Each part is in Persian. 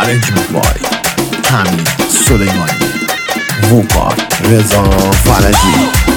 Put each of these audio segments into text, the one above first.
Arrangement by Tamim Suleimani. Vocal Reza Faraji.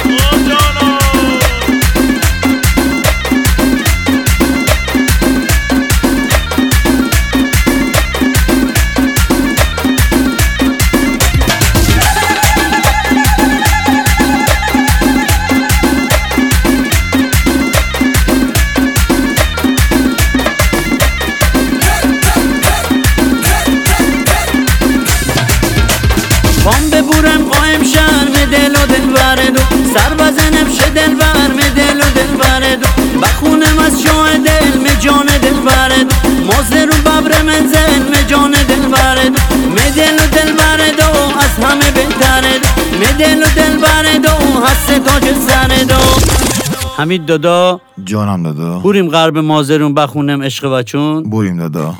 بام ببورم قایم شرم دل و دل بردو سر بزنم شه دل ورم دل و دل بردو بخونم از شاه دل می جان دل بردو موزه رو ببر منزل می جان دل بردو می دل و دل بردو از همه بهتردو می دل و دل بردو هست تاج سردو. حمید دادا جانم دادا. بوریم غرب مازرون بخونم عشق بچون. بوریم دادا.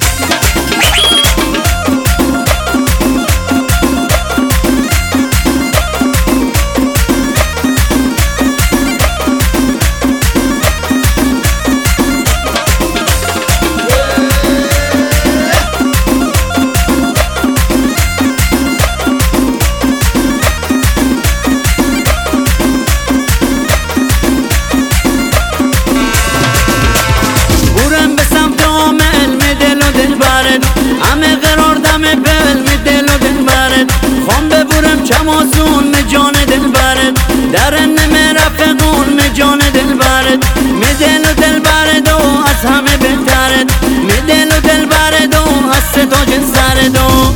همه قرار دم بل می دل و دل برد خوام ببورم چمازون می جان دل برد درن می رفقون می جان دل برد می دل و دل برد و از همه بهترد می دل و دل برد و از ستاج سرد و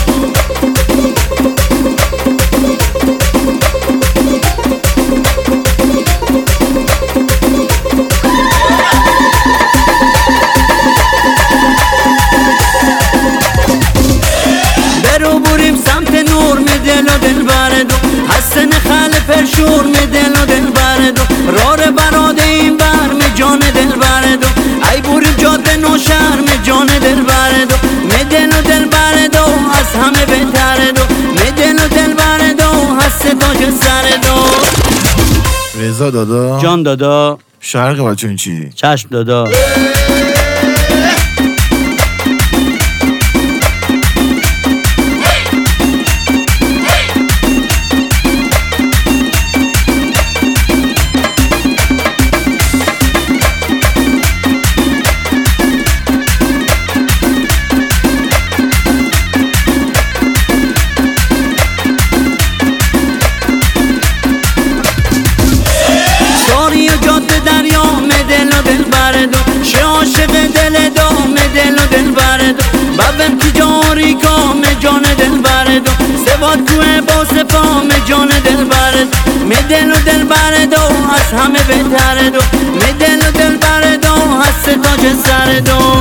حسن خل پرشور می دل و دل بردو رار براده این بر می جان دل بردو ای بوریم جاده نوشهر می جان دل بردو می دل و دل بردو از همه بهتردو می دل و دل بردو هست تاج سردو. رضا دادا. جان دادا. شرق بچون چی؟ چشم دادا. دریا می دل و دل بردو شه عاشق دل دو می دل و دل بردو ببم تجاری کا می جان دل بردو سواد کوه با سپا می جان دل بردو می دل و دل بردو از همه بهتردو می دل و دل بردو هست تاج سردو.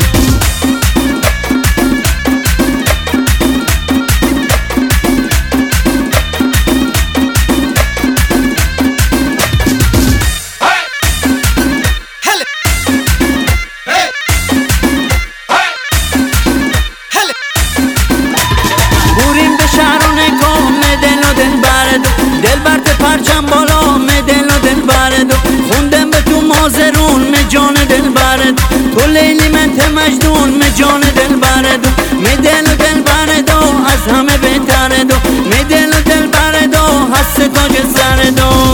دل برد پرچم بالا می دل و دل بردو خوندم به تو مازرون می جان دل بردو تو لیلی من ته مجنون می جان دل بردو می دل و دل بردو از همه بهتردو می دل و دل بردو هست تاج سردو.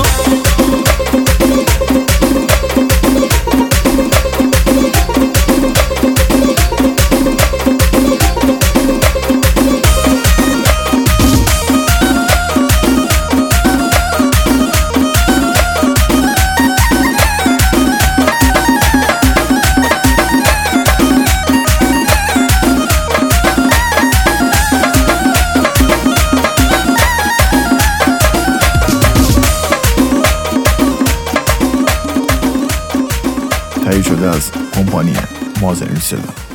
تهیه شده از کمپانی مازرین صدا.